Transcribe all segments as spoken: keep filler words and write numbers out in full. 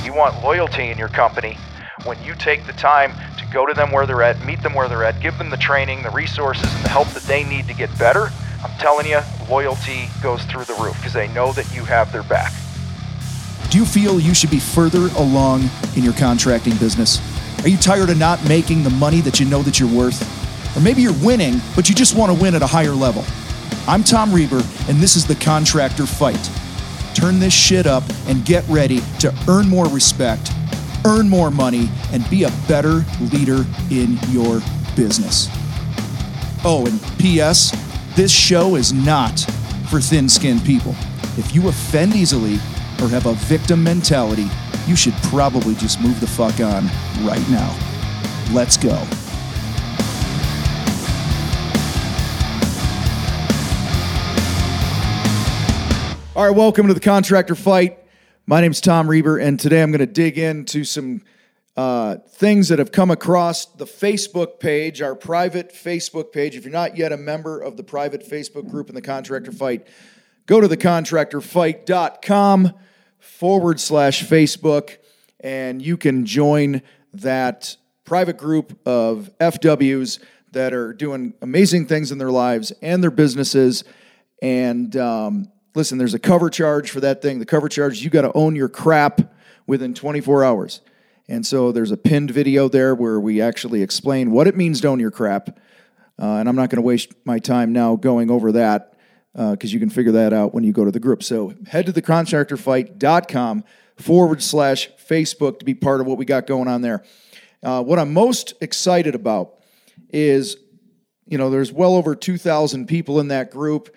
you want loyalty in your company, when you take the time to go to them where they're at, meet them where they're at, give them the training, the resources, and the help that they need to get better, I'm telling you, loyalty goes through the roof because they know that you have their back. Do you feel you should be further along in your contracting business? Are you tired of not making the money that you know that you're worth? Or maybe you're winning, but you just want to win at a higher level. I'm Tom Reber, and this is the Contractor Fight. Turn this shit up and get ready to earn more respect, earn more money, and be a better leader in your business. Oh, and P S, this show is not for thin-skinned people. If you offend easily or have a victim mentality, you should probably just move the fuck on right now. Let's go. All right, welcome to the Contractor Fight. My name's Tom Reber, and today I'm going to dig into some uh, things that have come across the Facebook page, our private Facebook page. If you're not yet a member of the private Facebook group in the Contractor Fight, go to thecontractorfight.com forward slash Facebook, and you can join that private group of F Ws that are doing amazing things in their lives and their businesses. And um, listen, there's a cover charge for that thing. The cover charge, you got to own your crap within twenty-four hours. And so there's a pinned video there where we actually explain what it means to own your crap. Uh, and I'm not going to waste my time now going over that because uh, you can figure that out when you go to the group. So head to thecontractorfight.com forward slash Facebook to be part of what we got going on there. Uh, what I'm most excited about is, you know, there's well over two thousand people in that group.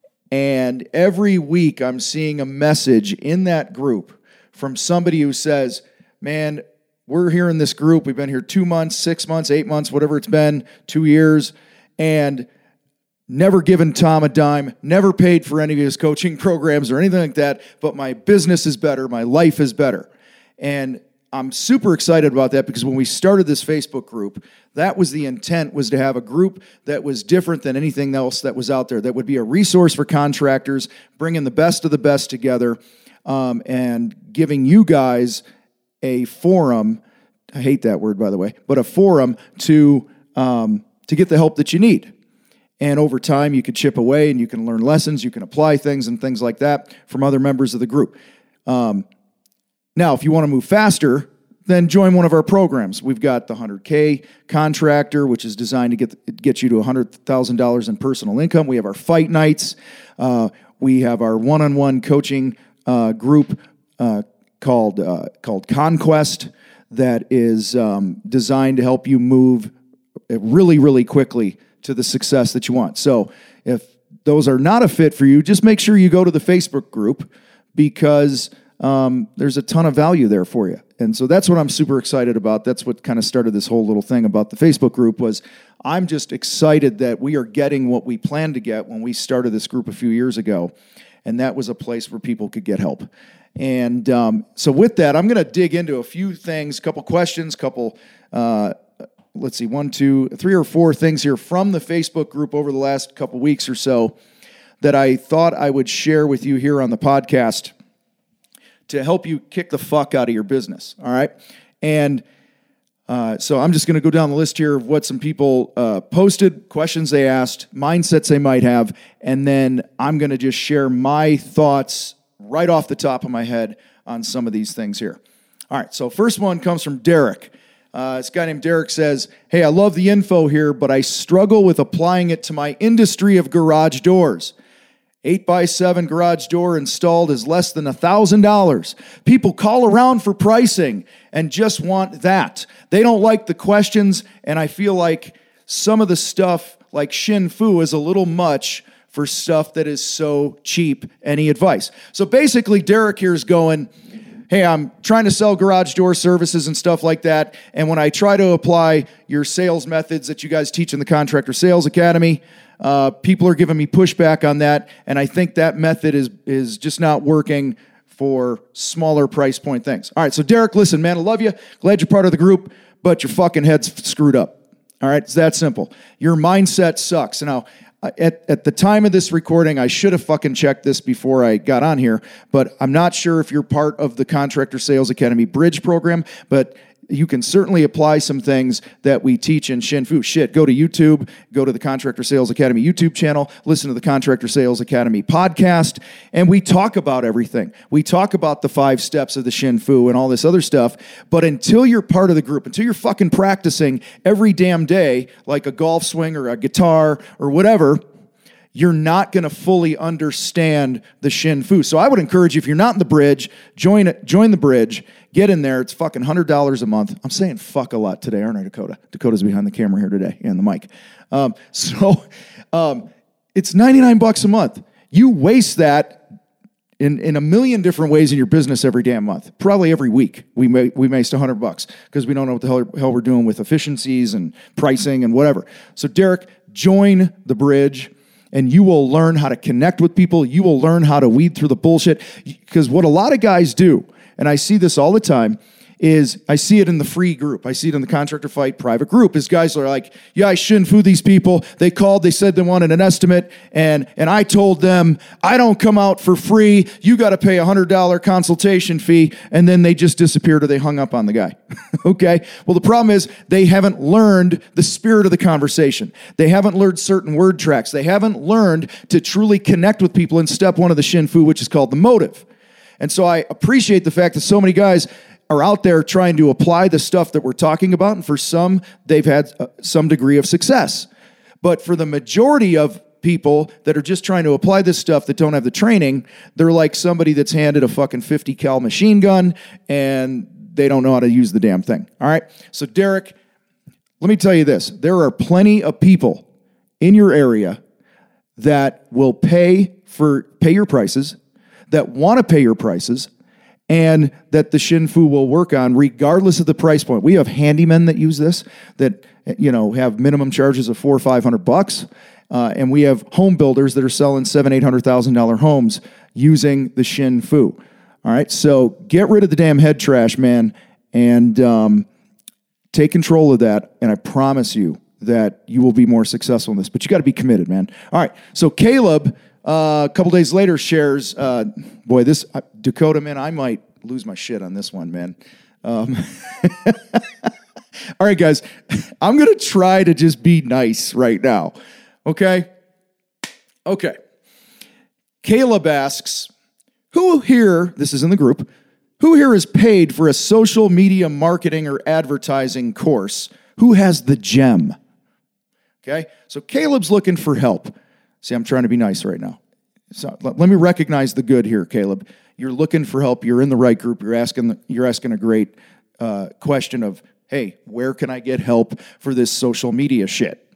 And every week I'm seeing a message in that group from somebody who says, man, we're here in this group. We've been here two months, six months, eight months, whatever it's been, two years, and never given Tom a dime, never paid for any of his coaching programs or anything like that, but my business is better, my life is better. And I'm super excited about that because when we started this Facebook group, that was the intent, was to have a group that was different than anything else that was out there, that would be a resource for contractors, bringing the best of the best together, um, and giving you guys a forum, I hate that word, by the way, but a forum to um, to get the help that you need. And over time, you could chip away and you can learn lessons, you can apply things and things like that from other members of the group. Um, now, if you want to move faster, then join one of our programs. We've got the one hundred K Contractor, which is designed to get get you to one hundred thousand dollars in personal income. We have our Fight Nights. Uh, we have our one-on-one coaching uh, group uh, called uh, called Conquest that is um, designed to help you move really, really quickly to the success that you want. So if those are not a fit for you, just make sure you go to the Facebook group because Um, there's a ton of value there for you. And so that's what I'm super excited about. That's what kind of started this whole little thing about the Facebook group was I'm just excited that we are getting what we planned to get when we started this group a few years ago. And that was a place where people could get help. And um, so with that, I'm going to dig into a few things, couple questions, couple, uh, let's see, one, two, three or four things here from the Facebook group over the last couple weeks or so that I thought I would share with you here on the podcast to help you kick the fuck out of your business, all right? And uh, so I'm just going to go down the list here of what some people uh, posted, questions they asked, mindsets they might have, and then I'm going to just share my thoughts right off the top of my head on some of these things here. All right, so first one comes from Derek. Uh, this guy named Derek says, hey, I love the info here, but I struggle with applying it to my industry of garage doors. eight by seven garage door installed is less than one thousand dollars. People call around for pricing and just want that. They don't like the questions, and I feel like some of the stuff like Shin Fu is a little much for stuff that is so cheap. Any advice? So basically, Derek here is going, hey, I'm trying to sell garage door services and stuff like that, and when I try to apply your sales methods that you guys teach in the Contractor Sales Academy, Uh, people are giving me pushback on that, and I think that method is is just not working for smaller price point things. All right, so Derek, listen, man, I love you. Glad you're part of the group, but your fucking head's screwed up. All right, it's that simple. Your mindset sucks. Now, At, at the time of this recording, I should have fucking checked this before I got on here, but I'm not sure if you're part of the Contractor Sales Academy Bridge program, but you can certainly apply some things that we teach in Shin Fu. Shit, go to YouTube, go to the Contractor Sales Academy YouTube channel, listen to the Contractor Sales Academy podcast, and we talk about everything. We talk about the five steps of the Shin Fu and all this other stuff, but until you're part of the group, until you're fucking practicing every damn day, like a golf swing or a guitar or whatever, you're not going to fully understand the Shin Fu. So I would encourage you, if you're not in the bridge, join it, join the bridge, get in there. It's fucking one hundred dollars a month. I'm saying fuck a lot today, aren't I, Dakota? Dakota's behind the camera here today and the mic. Um, so um, it's ninety-nine bucks a month. You waste that in, in a million different ways in your business every damn month. Probably every week we may, we waste one hundred bucks because we don't know what the hell, hell we're doing with efficiencies and pricing and whatever. So Derek, join the bridge. And you will learn how to connect with people. You will learn how to weed through the bullshit. Because what a lot of guys do, and I see this all the time, is I see it in the free group. I see it in the Contractor Fight private group, is guys are like, yeah, I Shin Fu these people. They called, they said they wanted an estimate, and, and I told them, I don't come out for free. You got to pay a one hundred dollars consultation fee, and then they just disappeared or they hung up on the guy. Okay? Well, the problem is they haven't learned the spirit of the conversation. They haven't learned certain word tracks. They haven't learned to truly connect with people in step one of the Shin Fu, which is called the motive. And so I appreciate the fact that so many guys are out there trying to apply the stuff that we're talking about, and for some, they've had uh, some degree of success. But for the majority of people that are just trying to apply this stuff that don't have the training, they're like somebody that's handed a fucking fifty cal machine gun, and they don't know how to use the damn thing. All right? So Derek, let me tell you this. There are plenty of people in your area that will pay for pay your prices, that want to pay your prices, and that the Shin Fu will work on regardless of the price point. We have handymen that use this, that, you know, have minimum charges of four or five hundred bucks, uh, and we have home builders that are selling seven, eight hundred thousand dollar homes using the Shin Fu. All right, so get rid of the damn head trash, man, and um, take control of that. And I promise you that you will be more successful in this. But you got to be committed, man. All right, so Caleb. Uh, a couple days later shares, uh, boy, this, uh, Dakota, man, I might lose my shit on this one, man. Um, all right, guys, I'm going to try to just be nice right now. Okay? Okay. Caleb asks, who here, this is in the group, who here is paid for a social media marketing or advertising course? Who has the gem? Okay? So Caleb's looking for help. See, I'm trying to be nice right now. So let, let me recognize the good here, Caleb. You're looking for help. You're in the right group. You're asking. You're asking a great uh, question of, hey, where can I get help for this social media shit?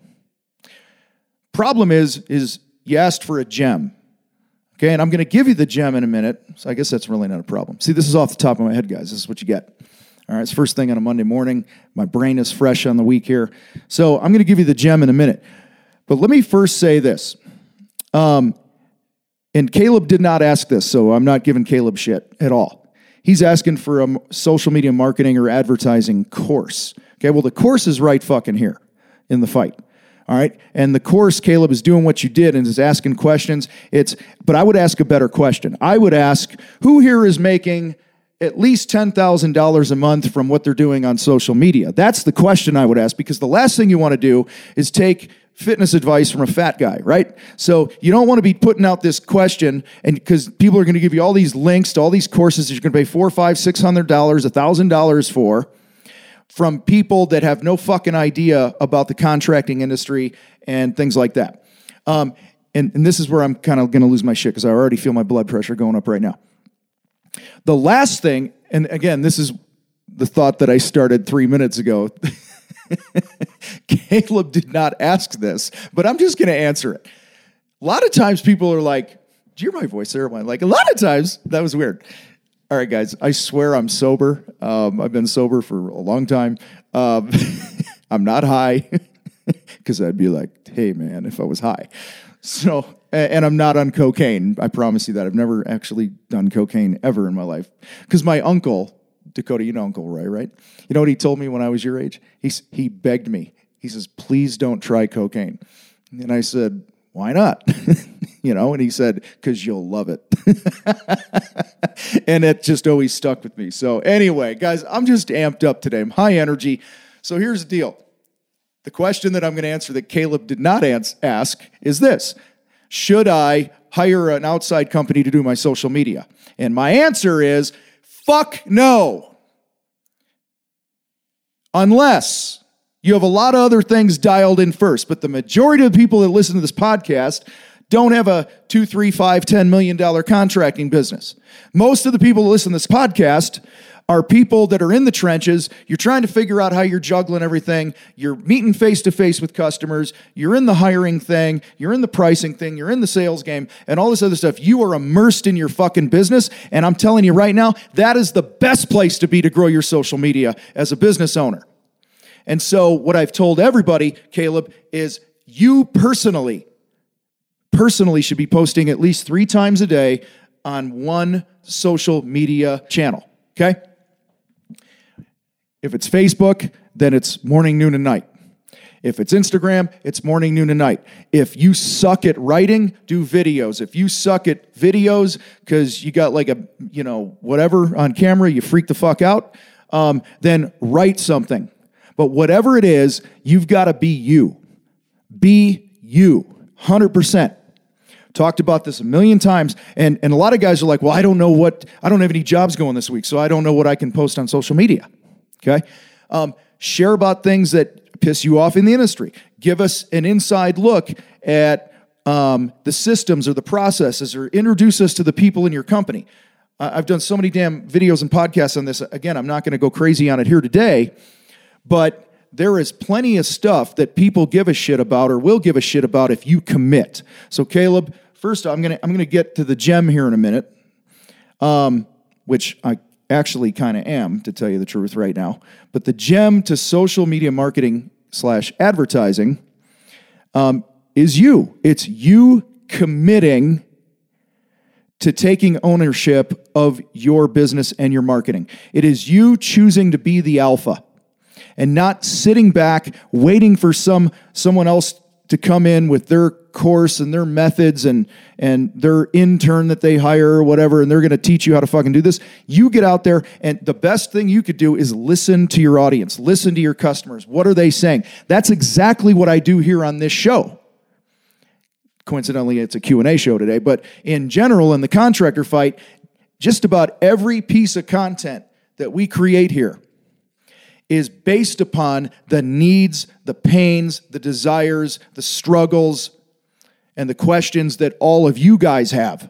Problem is, is you asked for a gem. Okay, and I'm going to give you the gem in a minute. So I guess that's really not a problem. See, this is off the top of my head, guys. This is what you get. All right, it's first thing on a Monday morning. My brain is fresh on the week here. So I'm going to give you the gem in a minute. But let me first say this. Um, and Caleb did not ask this, so I'm not giving Caleb shit at all. He's asking for a social media marketing or advertising course. Okay, well, the course is right fucking here in the fight. All right, and the course, Caleb, is doing what you did and is asking questions. It's, but I would ask a better question. I would ask, who here is making at least ten thousand dollars a month from what they're doing on social media? That's the question I would ask, because the last thing you want to do is take fitness advice from a fat guy, right? So you don't want to be putting out this question, and because people are going to give you all these links to all these courses that you're going to pay four, five, six hundred dollars, a thousand dollars for, from people that have no fucking idea about the contracting industry and things like that. Um, and, and this is where I'm kind of going to lose my shit, because I already feel my blood pressure going up right now. The last thing, and again, this is the thought that I started three minutes ago. Caleb did not ask this, but I'm just going to answer it. A lot of times people are like, do you hear my voice there? Like, a lot of times, that was weird. All right, guys, I swear I'm sober. Um, I've been sober for a long time. Um, I'm not high, because I'd be like, hey, man, if I was high. So, and I'm not on cocaine. I promise you that. I've never actually done cocaine ever in my life. Because my uncle, Dakota, you know Uncle Ray, right? You know what he told me when I was your age? He's, he begged me. He says, please don't try cocaine. And I said, why not? You know, and he said, because you'll love it. And it just always stuck with me. So anyway, guys, I'm just amped up today. I'm high energy. So here's the deal. The question that I'm going to answer that Caleb did not ans- ask is this. Should I hire an outside company to do my social media? And my answer is, fuck no. Unless you have a lot of other things dialed in first. But the majority of the people that listen to this podcast don't have a two, three, five, ten million dollar contracting business. Most of the people that listen to this podcast are people that are in the trenches. You're trying to figure out how you're juggling everything. You're meeting face-to-face with customers. You're in the hiring thing. You're in the pricing thing. You're in the sales game and all this other stuff. You are immersed in your fucking business. And I'm telling you right now, that is the best place to be to grow your social media as a business owner. And so what I've told everybody, Caleb, is you personally, personally should be posting at least three times a day on one social media channel, okay? If it's Facebook, then it's morning, noon, and night. If it's Instagram, it's morning, noon, and night. If you suck at writing, do videos. If you suck at videos because you got like a, you know, whatever on camera, you freak the fuck out, um, then write something. But whatever it is, you've got to be you. Be you, one hundred percent. Talked about this a million times, and, and a lot of guys are like, well, I don't know what, I don't have any jobs going this week, so I don't know what I can post on social media, okay? Um, share about things that piss you off in the industry. Give us an inside look at um, the systems or the processes, or introduce us to the people in your company. Uh, I've done so many damn videos and podcasts on this. Again, I'm not going to go crazy on it here today, but there is plenty of stuff that people give a shit about or will give a shit about if you commit. So Caleb, first I'm gonna I'm gonna get to the gem here in a minute, um, which I actually kind of am, to tell you the truth right now. But the gem to social media marketing slash advertising um, is you. It's you committing to taking ownership of your business and your marketing. It is you choosing to be the alpha and not sitting back waiting for some someone else to come in with their course and their methods and and their intern that they hire or whatever, and they're going to teach you how to fucking do this. You get out there, and the best thing you could do is listen to your audience, listen to your customers. What are they saying? That's exactly what I do here on this show. Coincidentally, it's a Q and A show today, but in general, in the contractor fight, just about every piece of content that we create here is based upon the needs, the pains, the desires, the struggles, and the questions that all of you guys have.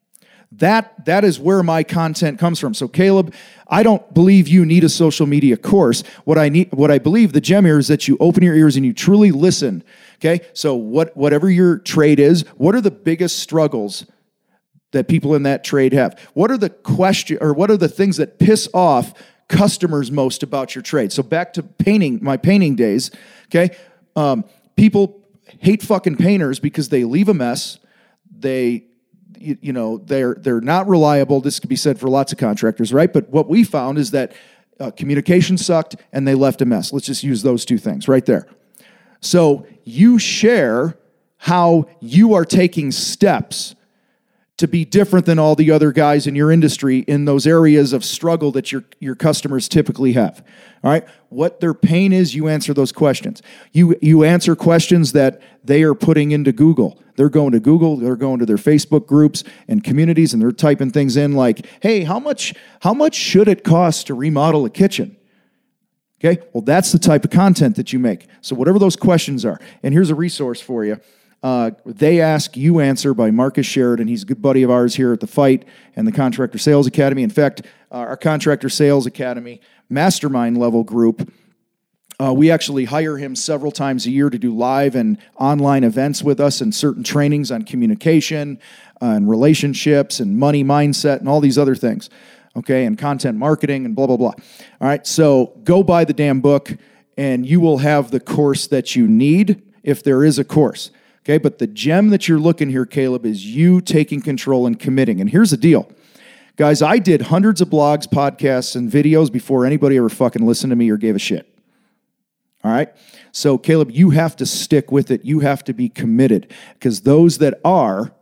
That, that is where my content comes from. So Caleb, I don't believe you need a social media course. What I need, what I believe the gem here is that you open your ears and you truly listen. Okay? So what, whatever your trade is, what are the biggest struggles that people in that trade have? What are the question, or what are the things that piss off customers most about your trade? So back to painting, my painting days, okay? Um, people hate fucking painters because they leave a mess. They, you, you know, they're they're not reliable. This could be said for lots of contractors, right? But what we found is that uh, communication sucked and they left a mess. Let's just use those two things right there. So you share how you are taking steps to be different than all the other guys in your industry in those areas of struggle that your, your customers typically have. All right? What their pain is, you answer those questions. You, you answer questions that they are putting into Google. They're going to Google, they're going to their Facebook groups and communities, and they're typing things in like, hey, how much, how much should it cost to remodel a kitchen? Okay? Well, that's the type of content that you make. So whatever those questions are, and here's a resource for you. Uh, They Ask, You Answer by Marcus Sheridan. He's a good buddy of ours here at the Fight and the Contractor Sales Academy. In fact, uh, our Contractor Sales Academy mastermind level group, uh, we actually hire him several times a year to do live and online events with us and certain trainings on communication uh, and relationships and money mindset and all these other things, okay, and content marketing and blah, blah, blah. All right, so go buy the damn book and you will have the course that you need if there is a course. Okay, but the gem that you're looking here, Caleb, is you taking control and committing. And here's the deal. Guys, I did hundreds of blogs, podcasts, and videos before anybody ever fucking listened to me or gave a shit. All right. So, Caleb, you have to stick with it. You have to be committed, because those that are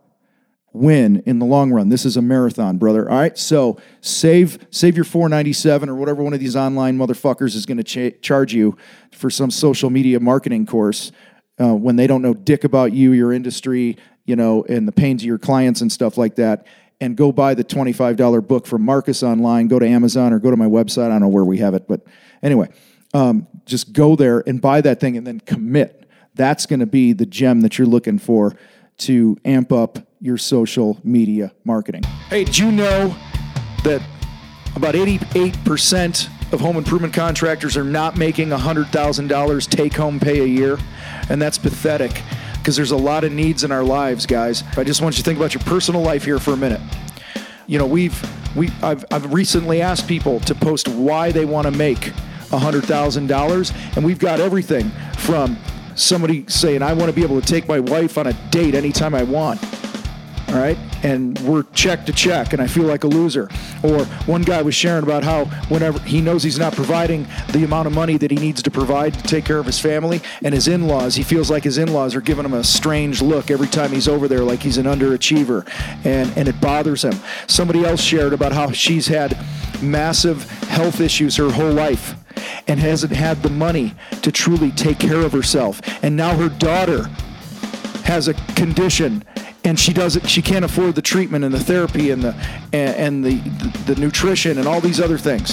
win in the long run. This is a marathon, brother. All right. So save save your four ninety-seven or whatever one of these online motherfuckers is going to cha- charge you for some social media marketing course uh, when they don't know dick about you, your industry, you know, and the pains of your clients and stuff like that. And go buy the twenty-five dollars book from Marcus online. Go to Amazon or go to my website. I don't know where we have it, but anyway. Um, just go there and buy that thing and then commit. That's going to be the gem that you're looking for to amp up your social media marketing. Hey, did you know that about eighty-eight percent of home improvement contractors are not making one hundred thousand dollars take-home pay a year? And that's pathetic, because there's a lot of needs in our lives, guys. I just want you to think about your personal life here for a minute. You know, we've we I've I've recently asked people to post why they want to make one hundred thousand dollars, and we've got everything from somebody saying, I want to be able to take my wife on a date anytime I want, all right? And we're check to check, and I feel like a loser. Or one guy was sharing about how whenever he knows he's not providing the amount of money that he needs to provide to take care of his family and his in-laws, he feels like his in-laws are giving him a strange look every time he's over there, like he's an underachiever, and, and it bothers him. Somebody else shared about how she's had massive health issues her whole life and hasn't had the money to truly take care of herself. And now her daughter has a condition, and she doesn't she can't afford the treatment and the therapy and the and, and the, the the nutrition and all these other things.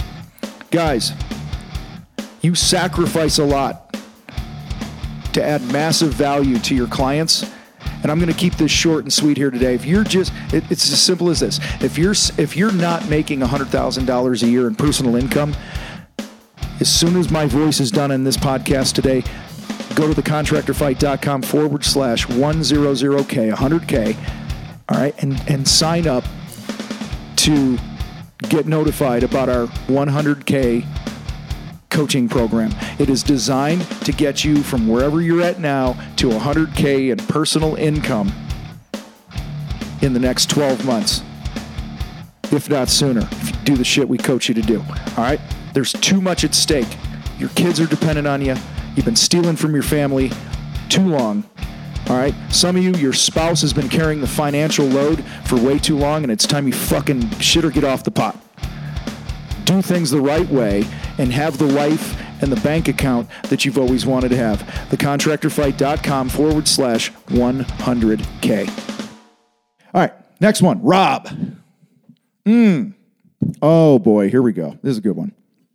Guys, you sacrifice a lot to add massive value to your clients. And I'm going to keep this short and sweet here today. If you're just, it, it's as simple as this. If you're if you're not making one hundred thousand dollars a year in personal income, as soon as my voice is done in this podcast today, go to the contractor fight dot com forward slash one hundred K, one hundred K, all right, and, and sign up to get notified about our one hundred K coaching program. It is designed to get you from wherever you're at now to one hundred K in personal income in the next twelve months, if not sooner, if you do the shit we coach you to do, all right? There's too much at stake. Your kids are dependent on you. You've been stealing from your family too long. All right? Some of you, your spouse has been carrying the financial load for way too long, and it's time you fucking shit or get off the pot. Do things the right way and have the life and the bank account that you've always wanted to have. the contractor fight dot com forward slash one hundred K. All right, next one. Rob. Mm. Oh, boy, here we go. This is a good one.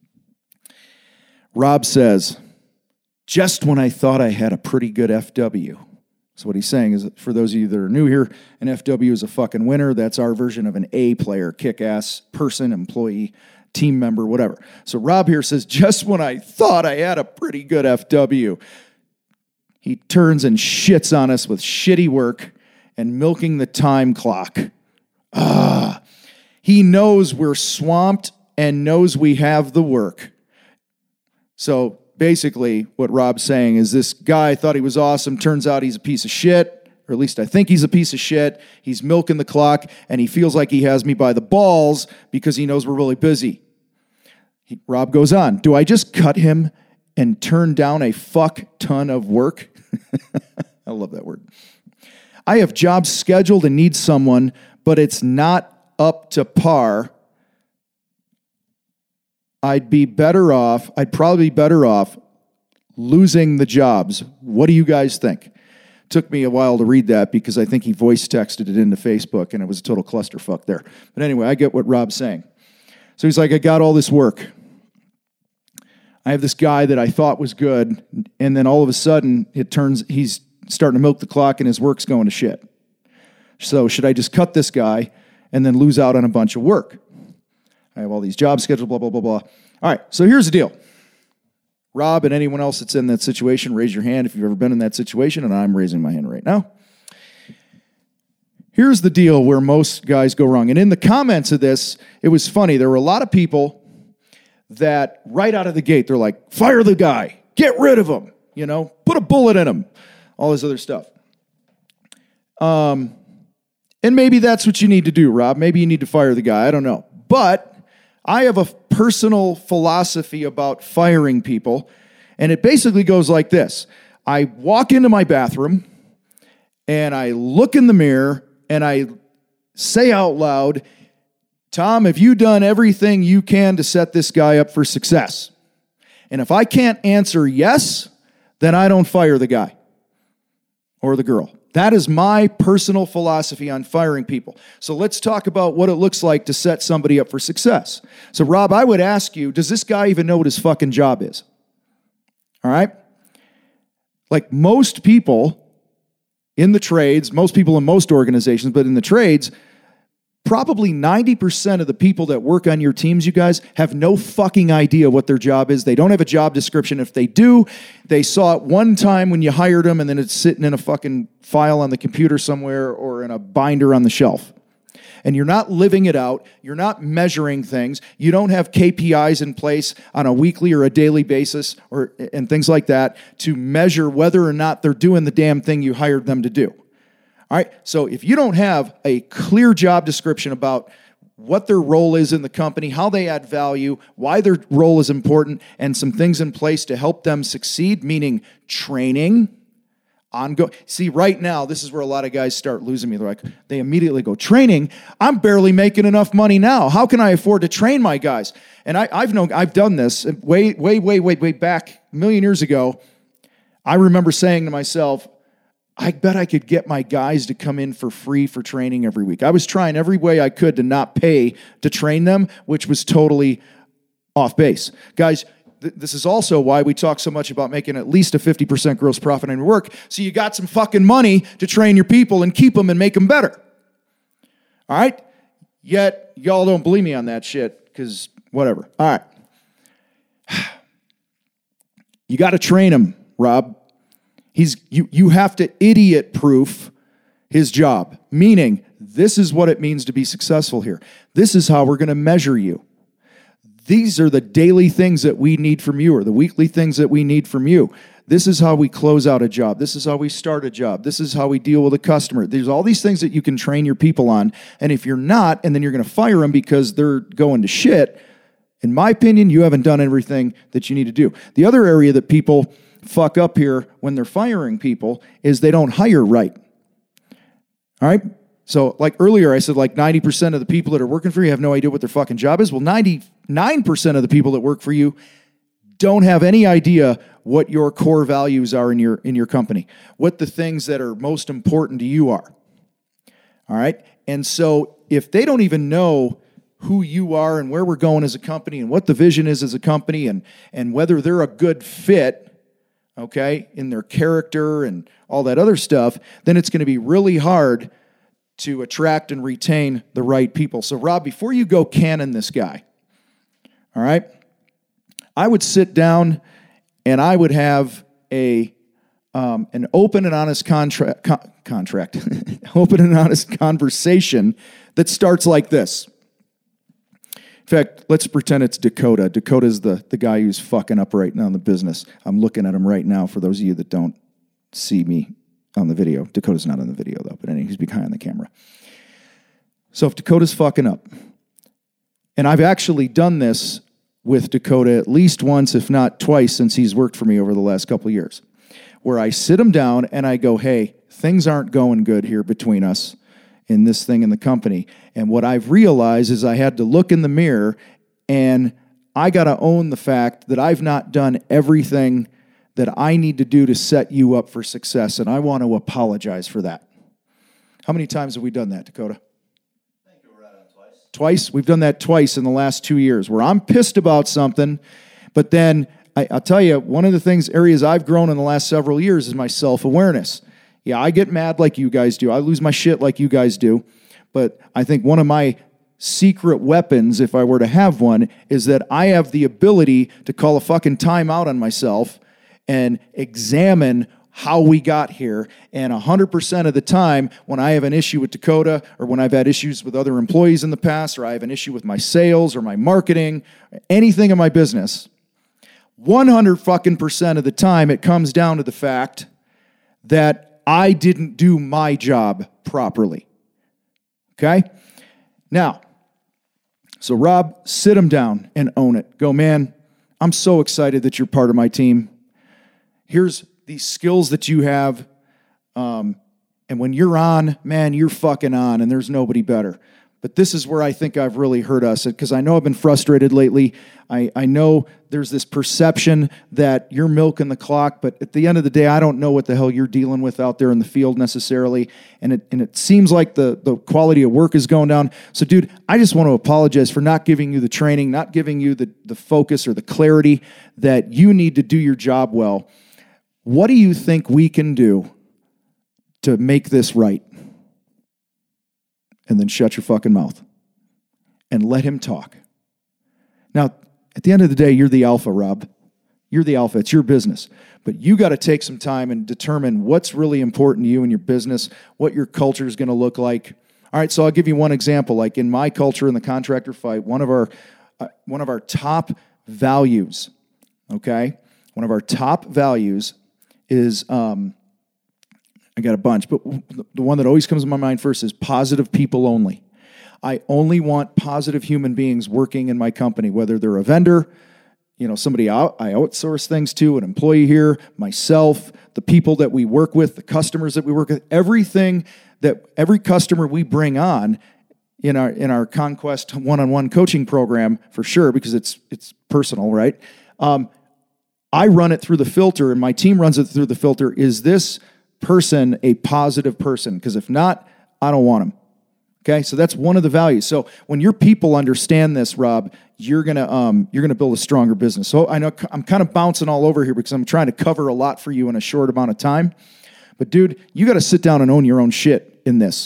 Rob says, just when I thought I had a pretty good F W. So what he's saying is, for those of you that are new here, an F W is a fucking winner. That's our version of an A player, kick-ass person, employee, team member, whatever. So Rob here says, just when I thought I had a pretty good F W, he turns and shits on us with shitty work and milking the time clock. Ah, he knows we're swamped and knows we have the work. So basically what Rob's saying is, this guy thought he was awesome. Turns out he's a piece of shit, or at least I think he's a piece of shit. He's milking the clock, and he feels like he has me by the balls because he knows we're really busy. He, Rob goes on, do I just cut him and turn down a fuck ton of work? I love that word. I have jobs scheduled and need someone, but it's not up to par. I'd be better off, I'd probably be better off losing the jobs. What do you guys think? Took me a while to read that because I think he voice texted it into Facebook and it was a total clusterfuck there. But anyway, I get what Rob's saying. So he's like, I got all this work. I have this guy that I thought was good, and then all of a sudden it turns, he's starting to milk the clock and his work's going to shit. So should I just cut this guy and then lose out on a bunch of work? I have all these jobs scheduled, blah, blah, blah, blah. All right, so here's the deal. Rob and anyone else that's in that situation, raise your hand if you've ever been in that situation, and I'm raising my hand right now. Here's the deal where most guys go wrong. And in the comments of this, it was funny. There were a lot of people that right out of the gate, they're like, fire the guy, get rid of him, you know, put a bullet in him, all this other stuff. Um, and maybe that's what you need to do, Rob. Maybe you need to fire the guy. I don't know. But I have a personal philosophy about firing people, And it basically goes like this. I walk into my bathroom and I look in the mirror and I say out loud, Tom, have you done everything you can to set this guy up for success? And if I can't answer yes, then I don't fire the guy or the girl. That is my personal philosophy on firing people. So let's talk about what it looks like to set somebody up for success. So Rob, I would ask you, does this guy even know what his fucking job is? All right? Like most people in the trades, most people in most organizations, but in the trades, probably ninety percent of the people that work on your teams, you guys, have no fucking idea what their job is. They don't have a job description. If they do, they saw it one time when you hired them and then it's sitting in a fucking file on the computer somewhere or in a binder on the shelf. And you're not living it out. You're not measuring things. You don't have K P Is in place on a weekly or a daily basis or and things like that to measure whether or not they're doing the damn thing you hired them to do. All right, so if you don't have a clear job description about what their role is in the company, how they add value, why their role is important, and some things in place to help them succeed, meaning training, ongoing. See, right now, this is where a lot of guys start losing me. They're like, they immediately go, training? I'm barely making enough money now. How can I afford to train my guys? And I, I've known, I've done this way, way, way, way, way back a million years ago. I remember saying to myself, I bet I could get my guys to come in for free for training every week. I was trying every way I could to not pay to train them, which was totally off base. Guys, th- this is also why we talk so much about making at least a fifty percent gross profit on your work. So you got some fucking money to train your people and keep them and make them better. All right? Yet, y'all don't believe me on that shit because whatever. All right. You got to train them, Rob. He's you you have to idiot-proof his job, meaning this is what it means to be successful here. This is how we're going to measure you. These are the daily things that we need from you or the weekly things that we need from you. This is how we close out a job. This is how we start a job. This is how we deal with a customer. There's all these things that you can train your people on, and if you're not, and then you're going to fire them because they're going to shit, in my opinion, you haven't done everything that you need to do. The other area that people fuck up here when they're firing people is they don't hire right. All right? So like earlier I said like ninety percent of the people that are working for you have no idea what their fucking job is. Well, ninety-nine percent of the people that work for you don't have any idea what your core values are in your in your company, what the things that are most important to you are. All right? And so if they don't even know who you are and where we're going as a company and what the vision is as a company and and whether they're a good fit, okay, in their character and all that other stuff, then it's going to be really hard to attract and retain the right people. So, Rob, before you go cannon this guy, all right, I would sit down and I would have a um, an open and honest contra- con- contract, open and honest conversation that starts like this. In fact, let's pretend it's Dakota. Dakota's the, the guy who's fucking up right now in the business. I'm looking at him right now for those of you that don't see me on the video. Dakota's not on the video, though, but anyway, he's behind the camera. So if Dakota's fucking up, and I've actually done this with Dakota at least once, if not twice, since he's worked for me over the last couple of years, where I sit him down and I go, hey, things aren't going good here between us in this thing in the company. And what I've realized is I had to look in the mirror and I got to own the fact that I've not done everything that I need to do to set you up for success. And I want to apologize for that. How many times have we done that, Dakota? I think we're right on twice. Twice? We've done that twice in the last two years where I'm pissed about something, but then I, I'll tell you, one of the things, areas I've grown in the last several years is my self-awareness. Yeah, I get mad like you guys do. I lose my shit like you guys do. But I think one of my secret weapons, if I were to have one, is that I have the ability to call a fucking timeout on myself and examine how we got here. And one hundred percent of the time, when I have an issue with Dakota, or when I've had issues with other employees in the past, or I have an issue with my sales or my marketing, anything in my business, one hundred fucking percent of the time, it comes down to the fact that I didn't do my job properly. Okay? Now, so Rob, sit him down and own it. Go, man, I'm so excited that you're part of my team. here's these skills that you have. Um, and when you're on, man, you're fucking on, and there's nobody better. But this is where I think I've really hurt us, because I know I've been frustrated lately. I, I know there's this perception that you're milking the clock, but at the end of the day, I don't know what the hell you're dealing with out there in the field necessarily. And it and it seems like the, the quality of work is going down. So, dude, I just want to apologize for not giving you the training, not giving you the, the focus or the clarity that you need to do your job well. What do you think we can do to make this right? And then shut your fucking mouth and let him talk. Now, at the end of the day, you're the alpha, Rob. You're the alpha. It's your business. But you got to take some time and determine what's really important to you in your business, what your culture is going to look like. All right, so I'll give you one example. Like in my culture, in the contractor fight, one of our uh, one of our top values, okay, one of our top values is um, I got a bunch, but the one that always comes to my mind first is positive people only. I only want positive human beings working in my company, whether they're a vendor, you know, somebody out, I outsource things to, an employee here, myself, the people that we work with, the customers that we work with, everything that every customer we bring on in our in our Conquest one-on-one coaching program, for sure, because it's it's personal, right? Um, I run it through the filter, and my team runs it through the filter. Is this person a positive person? Because if not, I don't want them. Okay, so that's one of the values. So when your people understand this, Rob, you're gonna um, you're gonna build a stronger business. So I know I'm kind of bouncing all over here because I'm trying to cover a lot for you in a short amount of time. But dude, you got to sit down and own your own shit in this.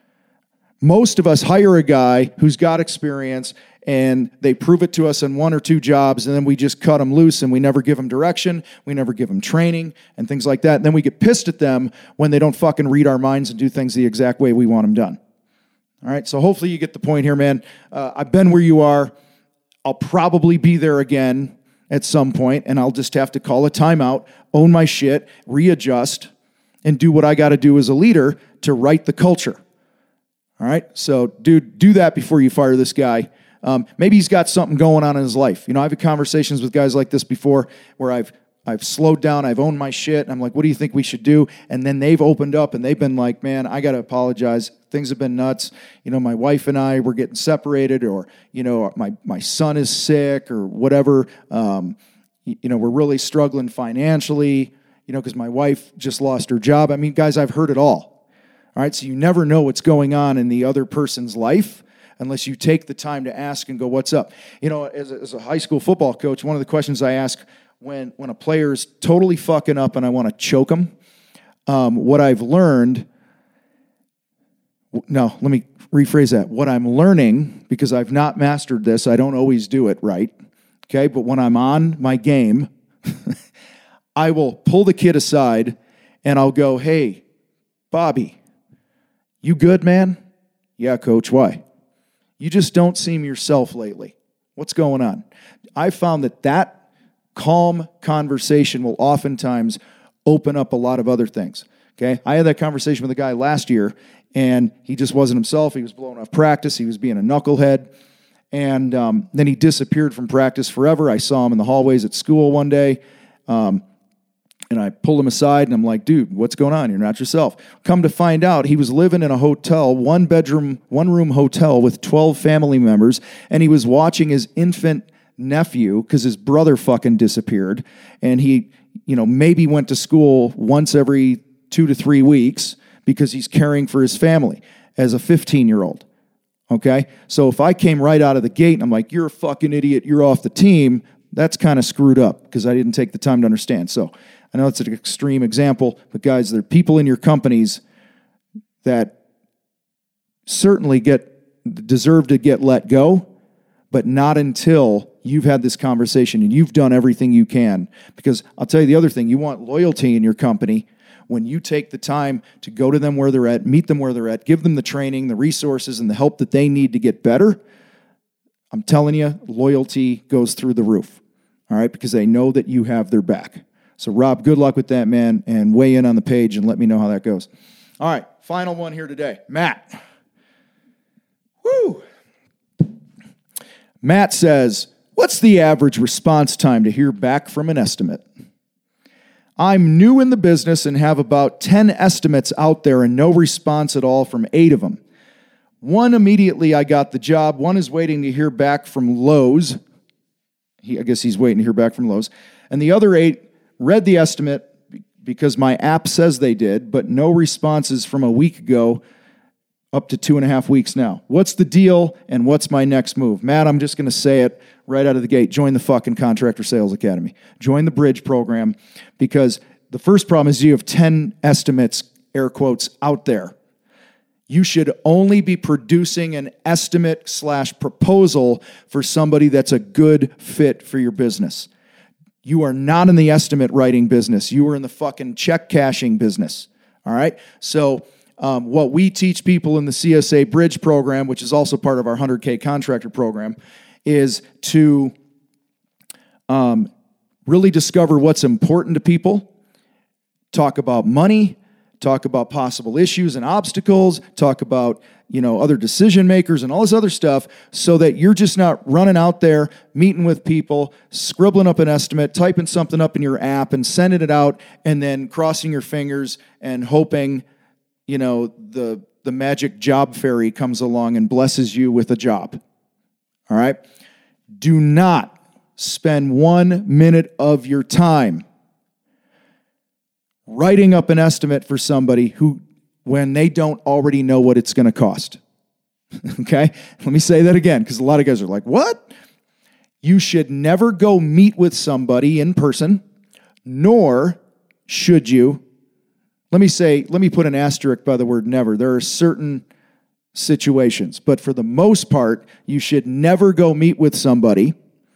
Most of us hire a guy who's got experience, and they prove it to us in one or two jobs, and then we just cut them loose, and we never give them direction, we never give them training, and things like that. And then we get pissed at them when they don't fucking read our minds and do things the exact way we want them done. All right, so hopefully you get the point here, man. Uh, I've been where you are. I'll probably be there again at some point, and I'll just have to call a timeout, own my shit, readjust, and do what I got to do as a leader to right the culture. All right, so dude, do that before you fire this guy. Um, maybe he's got something going on in his life. You know, I've had conversations with guys like this before where I've I've slowed down, I've owned my shit, and I'm like, what do you think we should do? And then they've opened up and they've been like, man, I got to apologize. Things have been nuts. You know, my wife and I, we're getting separated, or, you know, my, my son is sick or whatever. Um, you, you know, we're really struggling financially, you know, because my wife just lost her job. I mean, guys, I've heard it all. All right, so you never know what's going on in the other person's life unless you take the time to ask and go, what's up? You know, as a, as a high school football coach, one of the questions I ask when when a player's totally fucking up and I want to choke them, um, what I've learned, no, let me rephrase that. What I'm learning, because I've not mastered this, I don't always do it right, okay? But when I'm on my game, I will pull the kid aside and I'll go, hey, Bobby, you good, man? Yeah, coach, why? You just don't seem yourself lately. What's going on? I found that that calm conversation will oftentimes open up a lot of other things, okay? I had that conversation with a guy last year, and he just wasn't himself. He was blowing off practice. He was being a knucklehead, and um, then he disappeared from practice forever. I saw him in the hallways at school one day, um, and I pulled him aside, and I'm like, dude, what's going on? You're not yourself. Come to find out, he was living in a hotel, one-bedroom, one-room hotel with twelve family members, and he was watching his infant nephew, because his brother fucking disappeared, and he, you know, maybe went to school once every two to three weeks because he's caring for his family as a fifteen-year-old, okay? So if I came right out of the gate and I'm like, you're a fucking idiot, you're off the team, that's kind of screwed up because I didn't take the time to understand. So I know it's an extreme example, but guys, there are people in your companies that certainly get deserve to get let go, but not until you've had this conversation and you've done everything you can. Because I'll tell you the other thing, you want loyalty in your company when you take the time to go to them where they're at, meet them where they're at, give them the training, the resources, and the help that they need to get better. I'm telling you, loyalty goes through the roof, all right, because they know that you have their back. So, Rob, good luck with that, man, and weigh in on the page and let me know how that goes. All right, final one here today. Matt. Woo! Matt says, what's the average response time to hear back from an estimate? I'm new in the business and have about ten estimates out there and no response at all from eight of them. One immediately I got the job. One is waiting to hear back from Lowe's. He, I guess he's waiting to hear back from Lowe's. And the other eight read the estimate because my app says they did, but no responses from a week ago up to two and a half weeks now. What's the deal and what's my next move? Matt, I'm just going to say it right out of the gate. Join the fucking Contractor Sales Academy. Join the Bridge program, because the first problem is you have ten estimates, air quotes, out there. You should only be producing an estimate slash proposal for somebody that's a good fit for your business. You are not in the estimate writing business. You are in the fucking check cashing business. All right? So um, what we teach people in the C S A Bridge program, which is also part of our one hundred K contractor program, is to um, really discover what's important to people, talk about money, talk about possible issues and obstacles, talk about, you know, other decision makers and all this other stuff, so that you're just not running out there, meeting with people, scribbling up an estimate, typing something up in your app and sending it out, and then crossing your fingers and hoping, you know, the, the magic job fairy comes along and blesses you with a job. All right? Do not spend one minute of your time writing up an estimate for somebody who, when they don't already know what it's going to cost. Okay? Let me say that again, because a lot of guys are like, what? You should never go meet with somebody in person, nor should you, let me say, let me put an asterisk by the word never. There are certain situations, but for the most part, you should never go meet with somebody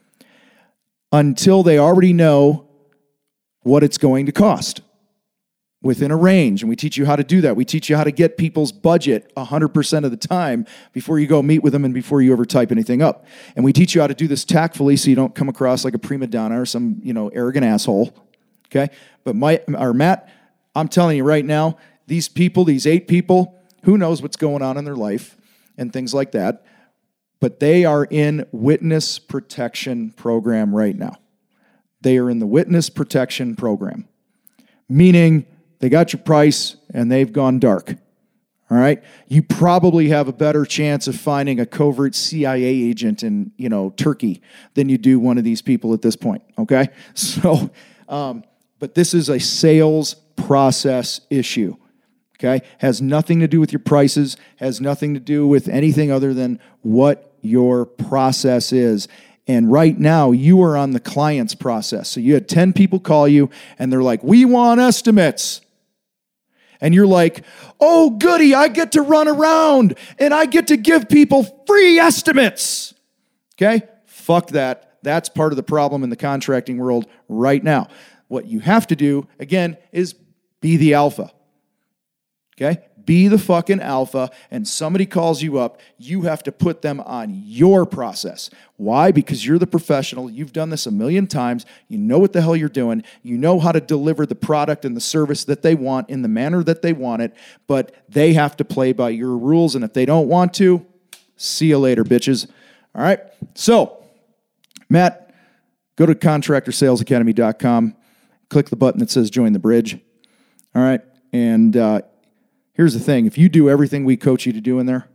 until they already know what it's going to cost within a range. And we teach you how to do that. We teach you how to get people's budget one hundred percent of the time before you go meet with them and before you ever type anything up. And we teach you how to do this tactfully so you don't come across like a prima donna or some, you know, arrogant asshole. Okay? But my, or Matt, I'm telling you right now, these people, these eight people, who knows what's going on in their life and things like that, but they are in witness protection program right now. They are in the witness protection program, meaning they got your price and they've gone dark. All right? You probably have a better chance of finding a covert C I A agent in, you know, Turkey than you do one of these people at this point. Okay? So, um, but this is a sales process issue. Okay? Has nothing to do with your prices, has nothing to do with anything other than what your process is. And right now, you are on the client's process. So you had ten people call you, and they're like, we want estimates. And you're like, oh, goody, I get to run around, and I get to give people free estimates. Okay? Fuck that. That's part of the problem in the contracting world right now. What you have to do, again, is be the alpha. Okay? Be the fucking alpha, and somebody calls you up, you have to put them on your process. Why? Because you're the professional. You've done this a million times. You know what the hell you're doing. You know how to deliver the product and the service that they want in the manner that they want it, but they have to play by your rules, and if they don't want to, see you later, bitches. All right? So, Matt, go to contractor sales academy dot com, click the button that says Join the Bridge. All right? And, uh, here's the thing. If you do everything we coach you to do in there,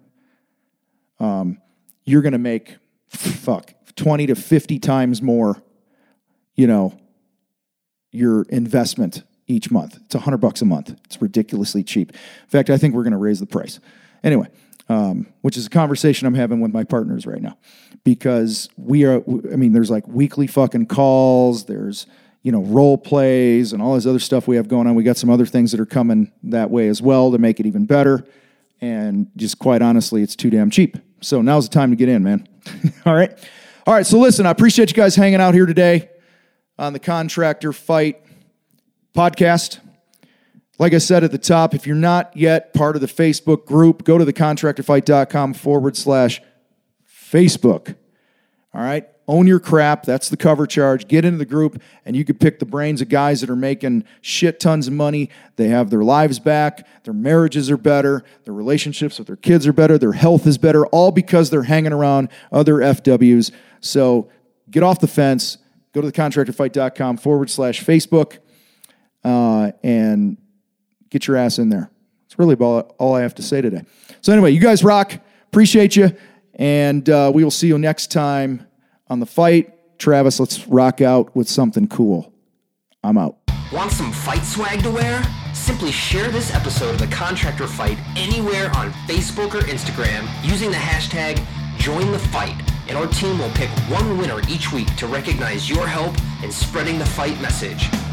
um, you're going to make, fuck, twenty to fifty times more, you know, your investment each month. It's one hundred bucks a month. It's ridiculously cheap. In fact, I think we're going to raise the price. Anyway, um, which is a conversation I'm having with my partners right now. Because we are, I mean, there's like weekly fucking calls. There's, you know, role plays and all this other stuff we have going on. We got some other things that are coming that way as well to make it even better. And just quite honestly, it's too damn cheap. So now's the time to get in, man. All right. All right. So listen, I appreciate you guys hanging out here today on the Contractor Fight podcast. Like I said at the top, if you're not yet part of the Facebook group, go to the contractor fight dot com forward slash Facebook. All right. Own your crap. That's the cover charge. Get into the group, and you could pick the brains of guys that are making shit tons of money. They have their lives back. Their marriages are better. Their relationships with their kids are better. Their health is better, all because they're hanging around other F Ws. So get off the fence. Go to the contractor fight dot com forward slash Facebook. uh, and get your ass in there. That's really all, all I have to say today. So anyway, you guys rock. Appreciate you. And uh, we will see you next time on The Fight. Travis, let's rock out with something cool. I'm out. Want some fight swag to wear? Simply share this episode of The Contractor Fight anywhere on Facebook or Instagram using the hashtag JoinTheFight, and our team will pick one winner each week to recognize your help in spreading the fight message.